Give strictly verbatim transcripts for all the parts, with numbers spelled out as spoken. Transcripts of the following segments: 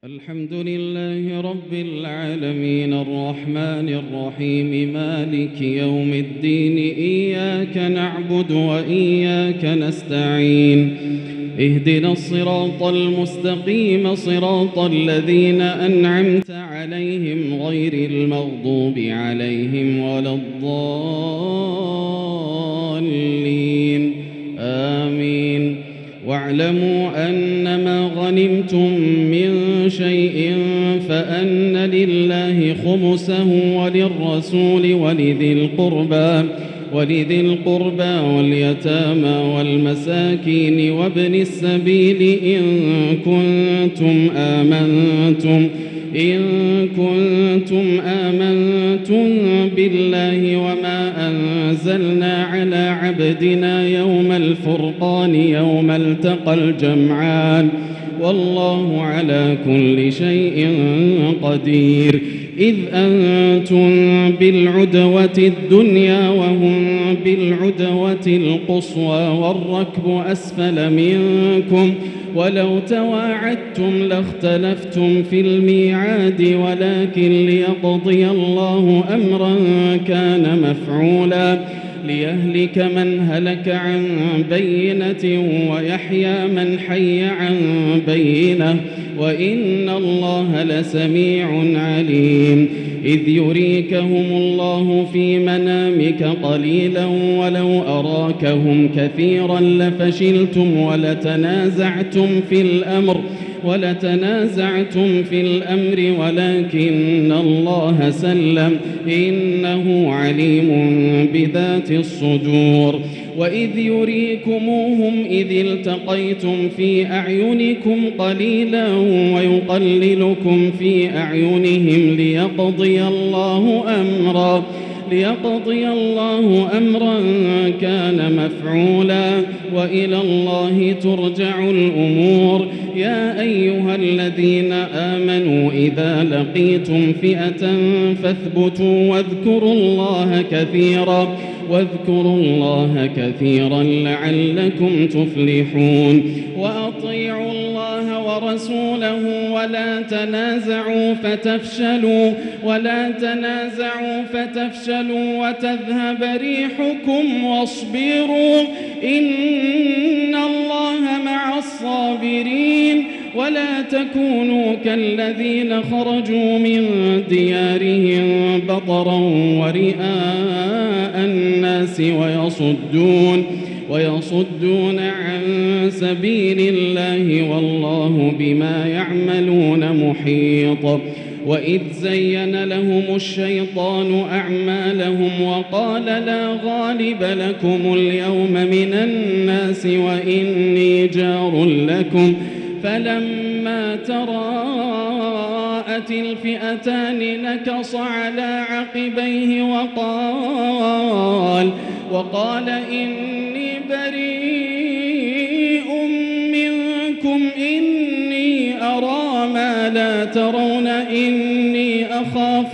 الحمد لله رب العالمين الرحمن الرحيم مالك يوم الدين إياك نعبد وإياك نستعين اهدنا الصراط المستقيم صراط الذين أنعمت عليهم غير المغضوب عليهم ولا الضالين آمين. واعلموا أنما غنمتم من شيء فأن لله خمسه وللرسول ولذي القربى ولذي القربى واليتامى والمساكين وابن السبيل إن كنتم آمنتم إن كنتم آمنتم بالله وما أنزلنا على عبدنا يوم الفرقان يوم التقى الجمعان والله على كل شيء قدير. إذ أنتم بالعدوة الدنيا وهم بالعدوة القصوى والركب أسفل منكم ولو تواعدتم لاختلفتم في الميعاد ولكن ليقضي الله أمرا كان مفعولا ليهلك من هلك عن بينة ويحيى من حي عن بينة وإن الله لسميع عليم. إذ يريكهم الله في منامك قليلا ولو أراكهم كثيرا لفشلتم ولتنازعتم في الأمر ولتنازعتم في الأمر ولكن الله سلم إنه عليم بذات الصدور. وإذ يريكموهم إذ التقيتم في أعينكم قليلا ويقللكم في أعينهم ليقضي الله أمرا ليقضي الله أمرا كان مفعولا وإلى الله ترجع الأمور. يا أيها الذين آمنوا إذا لقيتم فئة فاثبتوا واذكروا الله كثيرا واذكروا الله كثيرا لعلكم تفلحون. وأطيعوا الله ورسوله ولا تنازعوا فتفشلوا ولا تنازعوا فتفشلوا وتذهب ريحكم واصبروا إن الله مع الصابرين. ولا تكونوا كالذين خرجوا من ديارهم بطرا ورئاء الناس ويصدون ويصدون عن سبيل الله والله بما يعملون محيط. وإذ زين لهم الشيطان أعمالهم وقال لا غالب لكم اليوم من الناس وإني جار لكم فلما تراءت الفئتان نكص على عقبيه وقال وقال إني بريء منكم إني أرى ما لا ترون إني أخاف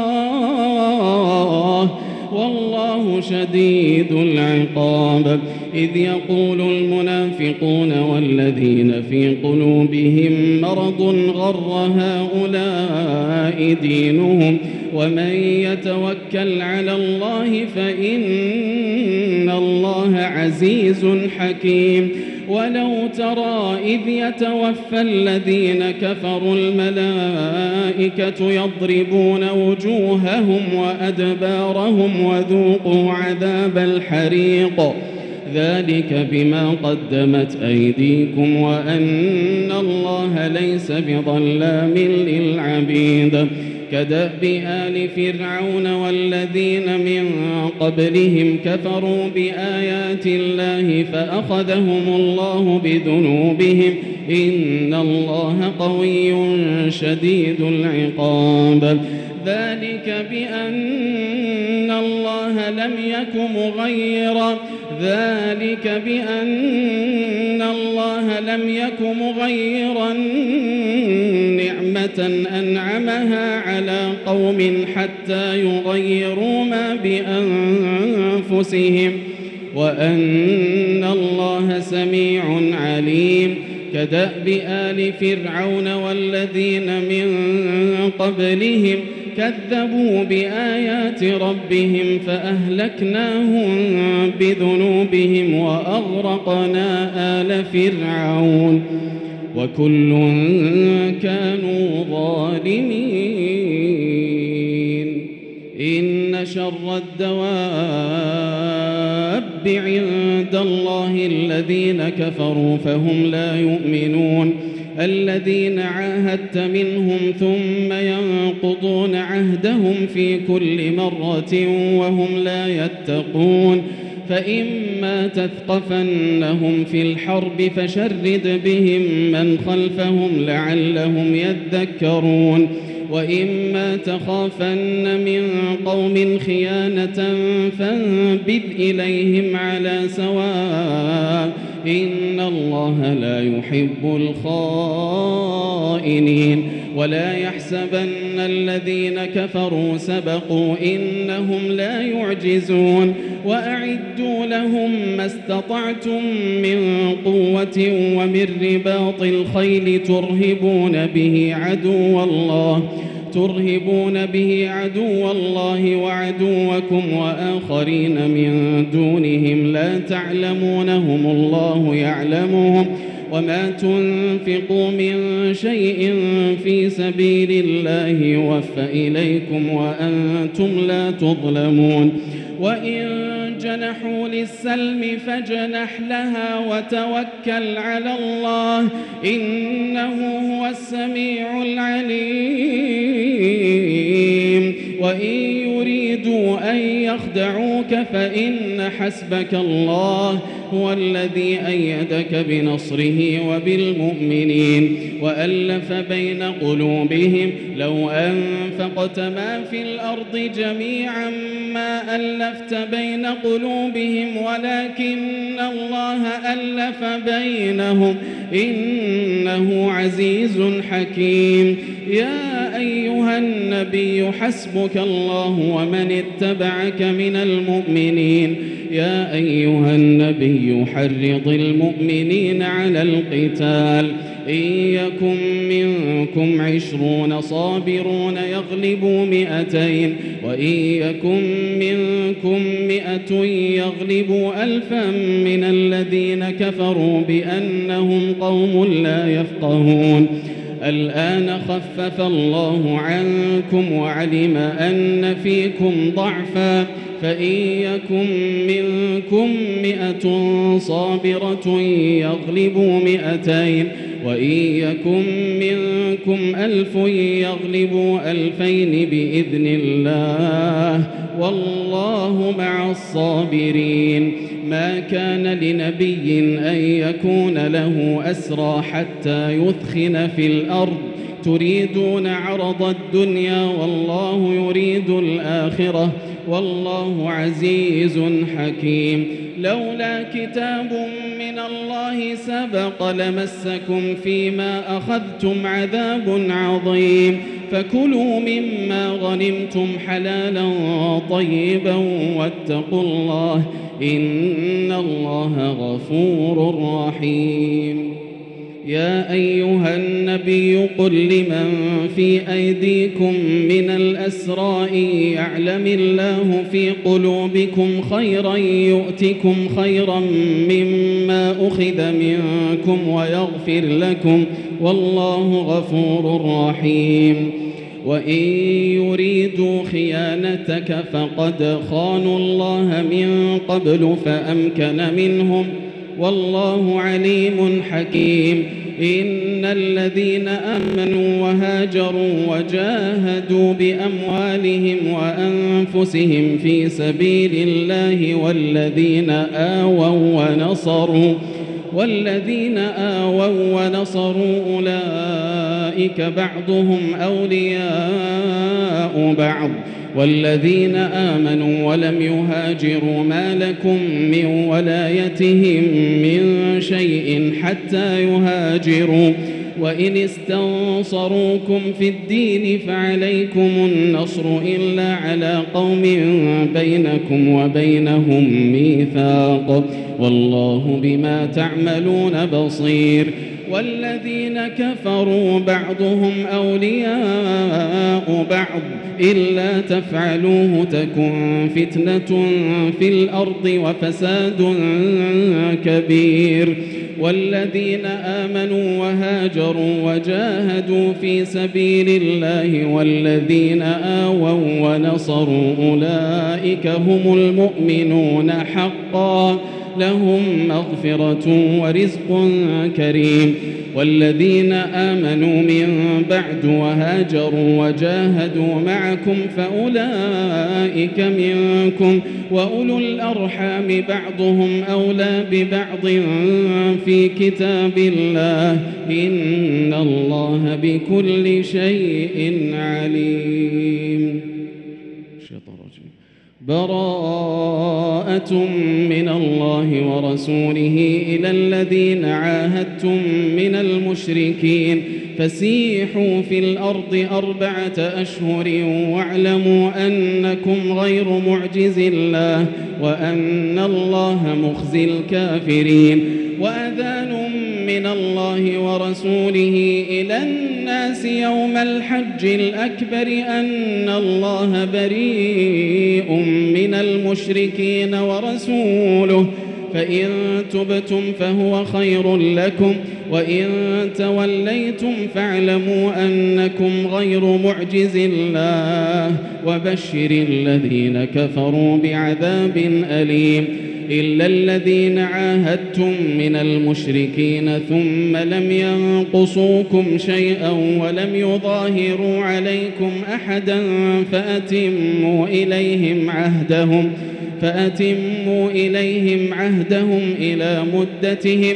الله والله شديد العقاب. إذ يقول المنافقون والذين في قلوبهم مرض غر هؤلاء دينهم ومن يتوكل على الله فإن الله عزيز حكيم. ولو ترى إذ يتوفى الذين كفروا الملائكة يضربون وجوههم وأدبارهم وذوقوا عذاب الحريق ذلك بما قدمت أيديكم وأن الله ليس بظلام للعبيد. كدأب آل فرعون والذين من قبلهم كفروا بآيات الله فأخذهم الله بذنوبهم إن الله قوي شديد العقاب. ذلك بأن الله لم يك مغيرا ذلك بأن الله لم يك مغيرا نعمة أنعمها على قوم حتى يغيروا ما بأنفسهم وأن الله سميع عليم. كدأب آل فرعون والذين من قبلهم كذبوا بآيات ربهم فأهلكناهم بذنوبهم وأغرقنا آل فرعون وكل كانوا ظالمين. إن شر الدواب عند الله الذين كفروا فهم لا يؤمنون الذين عاهدت منهم ثم ينقضون عهدهم في كل مرة وهم لا يتقون. فإما تثقفنهم في الحرب فشرد بهم من خلفهم لعلهم يذكرون وإما تخافن من قوم خيانة فانبذ إليهم على سواء إن الله لا يحب الخائنين. ولا يحسبن الذين كفروا سبقوا إنهم لا يعجزون وأعدوا لهم ما استطعتم من قوة ومن رباط الخيل ترهبون به عدو الله ترهبون به عدو الله وعدوكم وآخرين من دونهم لا تعلمونهم الله يعلمهم وما تنفقوا من شيء في سبيل الله يوفى إليكم وأنتم لا تظلمون. وإن جنحوا للسلم فاجنح لها وتوكل على الله إنه هو السميع العليم. وإن يريدوا أن يخدعوك فإن حسبك الله هو الذي أيدك بنصره وبالمؤمنين وألف بين قلوبهم لو أنفقت ما في الأرض جميعا ما ألفت بين قلوبهم ولكن الله ألف بينهم إنه عزيز حكيم. يا أيها النبي حسبك الله ومن اتبعك من المؤمنين. يا أيها النبي حرض المؤمنين على القتال إن يكن منكم عشرون صابرون يغلبوا مئتين وإن يكن منكم مئة يغلبوا ألفا من الذين كفروا بأنهم قوم لا يفقهون. الآن خفف الله عنكم وعلم أن فيكم ضعفا فإن يكن منكم مئة صابرة يغلبوا مئتين وإن يكن منكم ألف يغلبوا ألفين بإذن الله والله مع الصابرين. ما كان لنبي أن يكون له أسرى حتى يثخن في الأرض تريدون عرض الدنيا والله يريد الآخرة والله عزيز حكيم. لولا كتاب من الله سبق لمسكم فيما أخذتم عذاب عظيم فكلوا مما غنمتم حلالا طيبا واتقوا الله إن الله غفور رحيم. يا أيها النبي قل لمن في أيديكم من الأسرى يعلم الله في قلوبكم خيرا يؤتكم خيرا مما أخذ منكم ويغفر لكم والله غفور رحيم. وإن يريدوا خيانتك فقد خانوا الله من قبل فأمكن منهم والله عليم حكيم. إن الذين آمنوا وهاجروا وجاهدوا بأموالهم وأنفسهم في سبيل الله والذين آووا ونصروا والذين آووا ونصروا أولئك بعضهم أولياء بعض والذين آمنوا ولم يهاجروا ما لكم من ولايتهم من شيء حتى يهاجروا وإن استنصروكم في الدين فعليكم النصر إلا على قوم بينكم وبينهم ميثاق والله بما تعملون بصير. والذين كفروا بعضهم أولياء بعض إلا تفعلوه تكن فتنة في الأرض وفساد كبير. والذين آمنوا وهاجروا وجاهدوا في سبيل الله والذين آووا ونصروا أولئك هم المؤمنون حقا لهم مغفرة ورزق كريم. والذين آمنوا من بعد وهاجروا وجاهدوا معكم فأولئك منكم وأولو الأرحام بعضهم أولى ببعض في كتاب الله إن الله بكل شيء عليم. براءة من الله ورسوله إلى الذين عاهدتم من المشركين فسيحوا في الأرض أربعة أشهر واعلموا أنكم غير معجز الله وأن الله مخزي الكافرين. وأذان من الله ورسوله إلى الناس يوم الحج الأكبر أن الله بريء من المشركين ورسوله فإن تبتم فهو خير لكم وإن توليتم فاعلموا أنكم غير معجز الله وبشر الذين كفروا بعذاب أليم. إلا الذين عاهدتم من المشركين ثم لم ينقصوكم شيئا ولم يظاهروا عليكم أحدا فأتموا إليهم عهدهم فأتموا إليهم عهدهم إلى مدتهم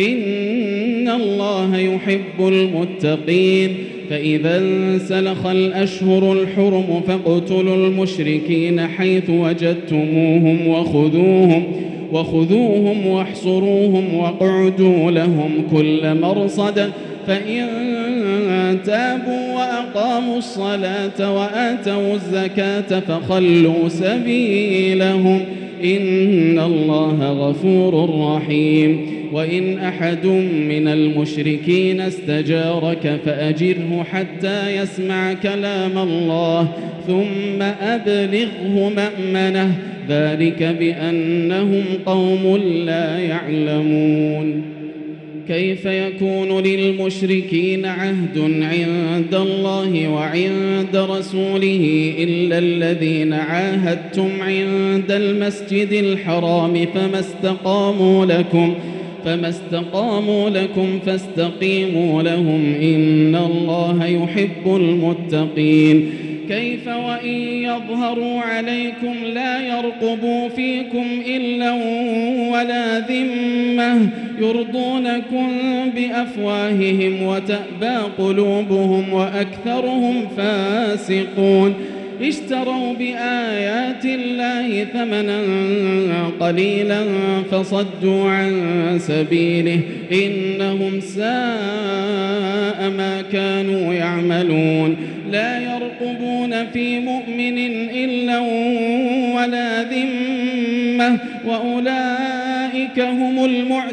إن الله يحب المتقين. فإذا انسلخ الأشهر الحرم فاقتلوا المشركين حيث وجدتموهم وخذوهم وخذوهم واحصروهم واقعدوا لهم كل مرصد فإن تابوا وأقاموا الصلاة وآتوا الزكاة فخلوا سبيلهم إن الله غفور رحيم. وإن أحد من المشركين استجارك فأجره حتى يسمع كلام الله ثم أبلغه مأمنه ذلك بأنهم قوم لا يعلمون. كيف يكون للمشركين عهد عند الله وعند رسوله إلا الذين عاهدتم عند المسجد الحرام فما استقاموا لكم فما استقاموا لكم فاستقيموا لهم إن الله يحب المتقين. كيف وإن يظهروا عليكم لا يرقبوا فيكم إلا ولا ذمة يرضونكم بأفواههم وتأبى قلوبهم وأكثرهم فاسقون. اشتروا بآيات الله ثمنا قليلا فصدوا عن سبيله إنهم ساء ما كانوا يعملون. لا يرقبون في مؤمن إلا ولا ذمة وأولئك هم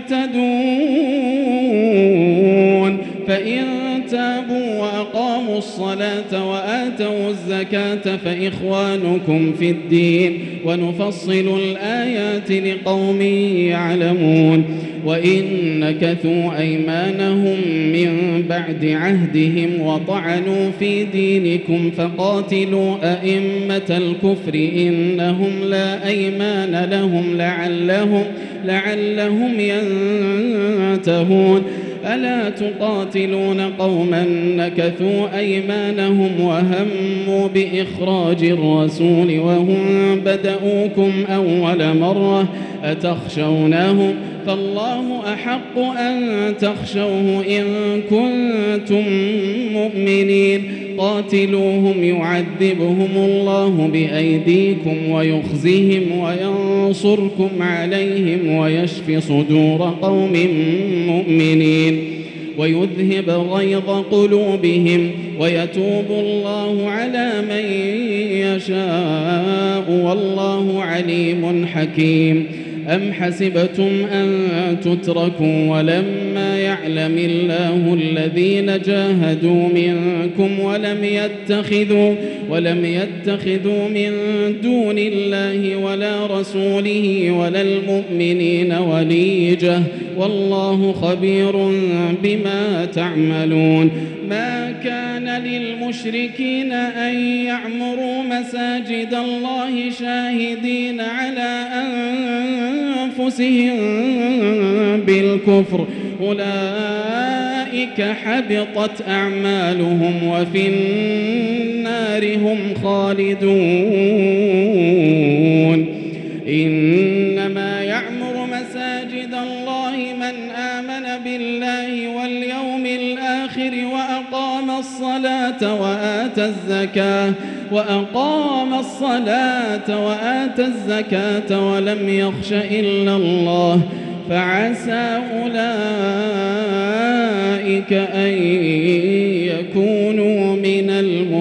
المعتدون. فإن تابوا وأقاموا الصلاة وآتوا الزكاة فإخوانكم في الدين ونفصل الآيات لقوم يعلمون. وإن نكثوا أيمانهم من بعد عهدهم وطعنوا في دينكم فقاتلوا أئمة الكفر إنهم لا أيمان لهم لعلهم, لعلهم ينتهون. ألا تقاتلون قوما نكثوا أيمانهم وهموا بإخراج الرسول وهم بدؤوكم أول مرة أتخشونهم فالله أحق أن تخشوه إن كنتم مؤمنين. قاتلوهم يعذبهم الله بأيديكم ويخزهم وينصركم عليهم ويشف صدور قوم مؤمنين ويذهب غيظ قلوبهم ويتوب الله على من يشاء والله عليم حكيم. أم حسبتم أن تتركوا ولما وليعلم الله الذين جاهدوا منكم ولم يتخذوا ولم يتخذوا من دون الله ولا رسوله ولا المؤمنين وليجة والله خبير بما تعملون. ما كان للمشركين أن يعمروا مساجد الله شاهدين على أنفسهم بالكفر أولئك حبطت أعمالهم وفي النار هم خالدون. إنما يعمر مساجد الله من آمن بالله واليوم الآخر وأقام الصلاة وآتى الزكاة وأقام الصلاة وآتى الزكاة ولم يخش إلا الله فعسى أولئك أن يكونوا من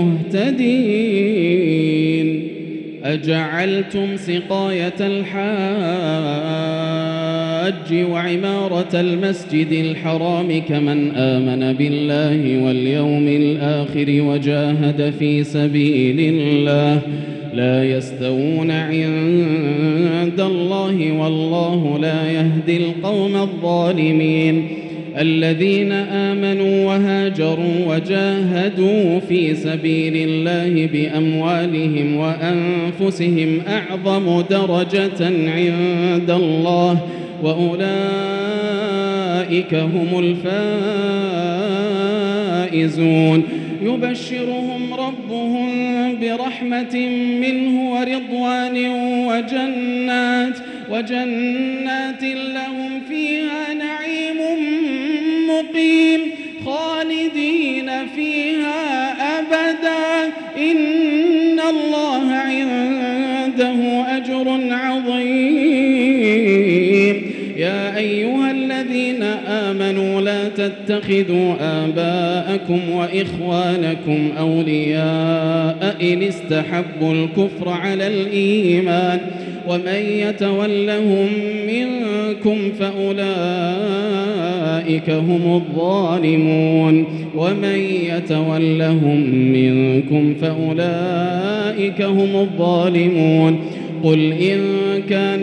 المهتدين. أجعلتم سقاية الحاج وعمارة المسجد الحرام كمن آمن بالله واليوم الآخر وجاهد في سبيل الله لا يستوون عند الله والله لا يهدي القوم الظالمين. الذين آمنوا وهاجروا وجاهدوا في سبيل الله بأموالهم وأنفسهم أعظم درجة عند الله وأولئك هم الفائزون. يبشرهم ربهم برحمة منه ورضوان وجنات وجنات لهم فيها نعيم مقيم خالدين فيها أبدا إن الله عنده أجر عظيم. يا أيها الذين آمنوا لا تتخذوا آباءكم وإخوانكم أولياء إن استحبوا الكفر على الإيمان ومن يتولهم منكم فأولئك هم الظالمون ومن يتولهم منكم فأولئك هم الظالمون. قل إن كان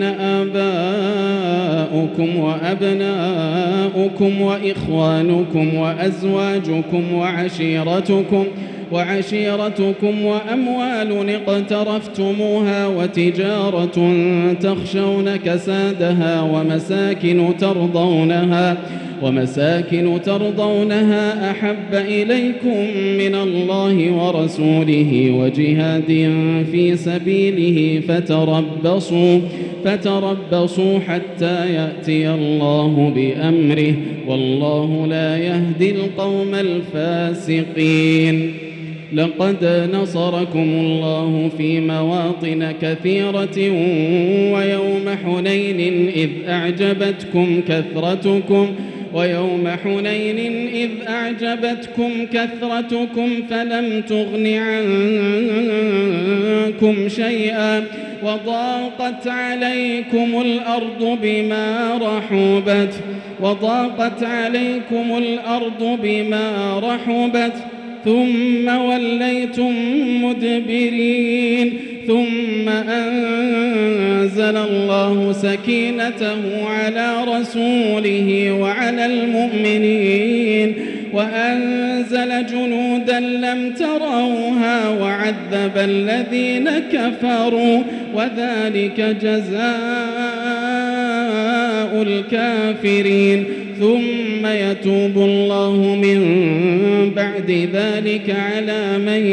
آباؤكم وأبناؤكم وإخوانكم وأزواجكم وعشيرتكم وعشيرتكم وأموال اقترفتموها وتجارة تخشون كسادها ومساكن ترضونها ومساكن ترضونها أحب إليكم من الله ورسوله وجهاد في سبيله فتربصوا فتربصوا حتى يأتي الله بأمره والله لا يهدي القوم الفاسقين. لقد نصركم الله في مواطن كثيرة ويوم حنين إذ أعجبتكم كثرتكم ويوم حنين إذ أعجبتكم كثرتكم فلم تغن عنكم شيئا وضاقت عليكم الأرض بما رحبت وضاقت عليكم الأرض بما رحبت ثم وليتم مدبرين ثم أنزل الله سكينته على رسوله وعلى المؤمنين وأنزل جنودا لم تروها وعذب الذين كفروا وذلك جزاء الكافرين. ثم يتوب الله من بعد ذلك على من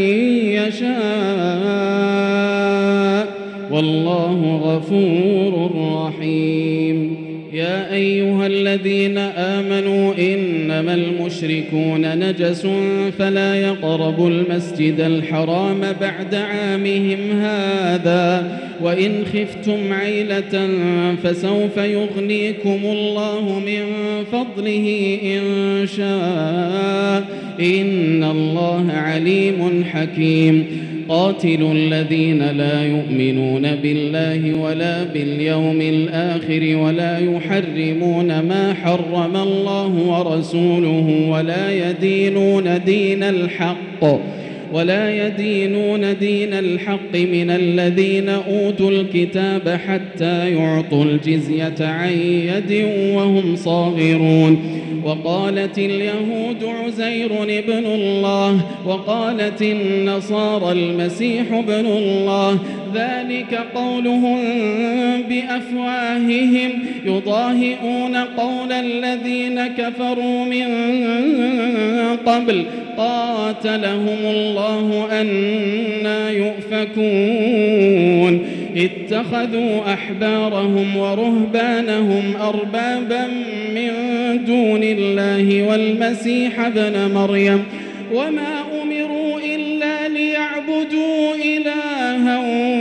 يشاء والله غفور رحيم. يا أيها الذين آمنوا إنما المشركون نجس فلا يقربوا المسجد الحرام بعد عامهم هذا وإن خفتم عيلة فسوف يغنيكم الله من فضله إن شاء إن الله عليم حكيم. قاتلوا الذين لا يؤمنون بالله ولا باليوم الآخر ولا يحرمون ما حرم الله ورسوله ولا يدينون دين الحق ولا يدينون دين الحق من الذين أوتوا الكتاب حتى يعطوا الجزية عن يد وهم صاغرون. وقالت اليهود عزير ابن الله وقالت النصارى المسيح ابن الله ذلك قولهم بأفواههم يضاهئون قول الذين كفروا من قبل قاتلهم الله أنى يؤفكون. اتخذوا أحبارهم ورهبانهم أربابا من دون الله والمسيح ابن مريم وما أمروا إلا ليعبدوا إلها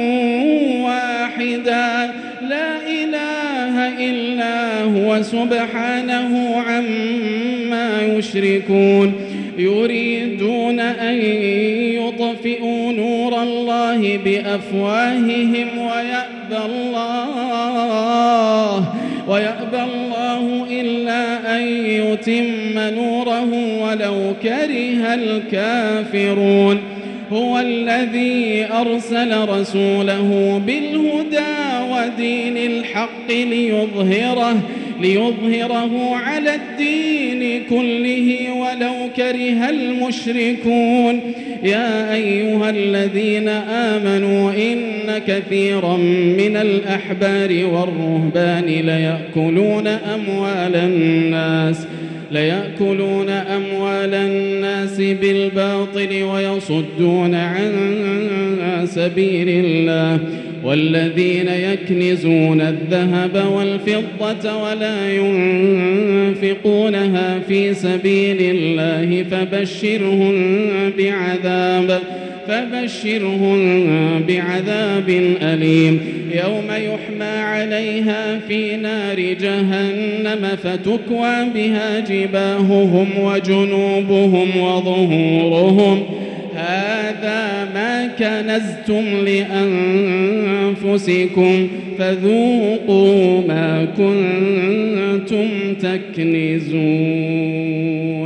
واحدا لا إله إلا هو سبحانه عما يشركون. يريدون أن يطفئوا نور الله بأفواههم ويأبى الله ويأبى الله إلا أن يتم نوره ولو كره الكافرون. هو الذي أرسل رسوله بالهدى ودين الحق ليظهره ليظهره على الدين كله ولو كره المشركون. يا أيها الذين آمنوا إن كثيرا من الأحبار والرهبان ليأكلون أموال الناس ليأكلون أموال الناس بالباطل ويصدون عن سبيل الله والذين يكنزون الذهب والفضة ولا ينفقونها في سبيل الله فبشرهم بعذاب فبشرهم بعذاب أليم يوم يحمى عليها في نار جهنم فتكوى بها جباههم وجنوبهم وظهورهم هذا ما كنزتم لأنفسكم فذوقوا ما كنتم تكنزون.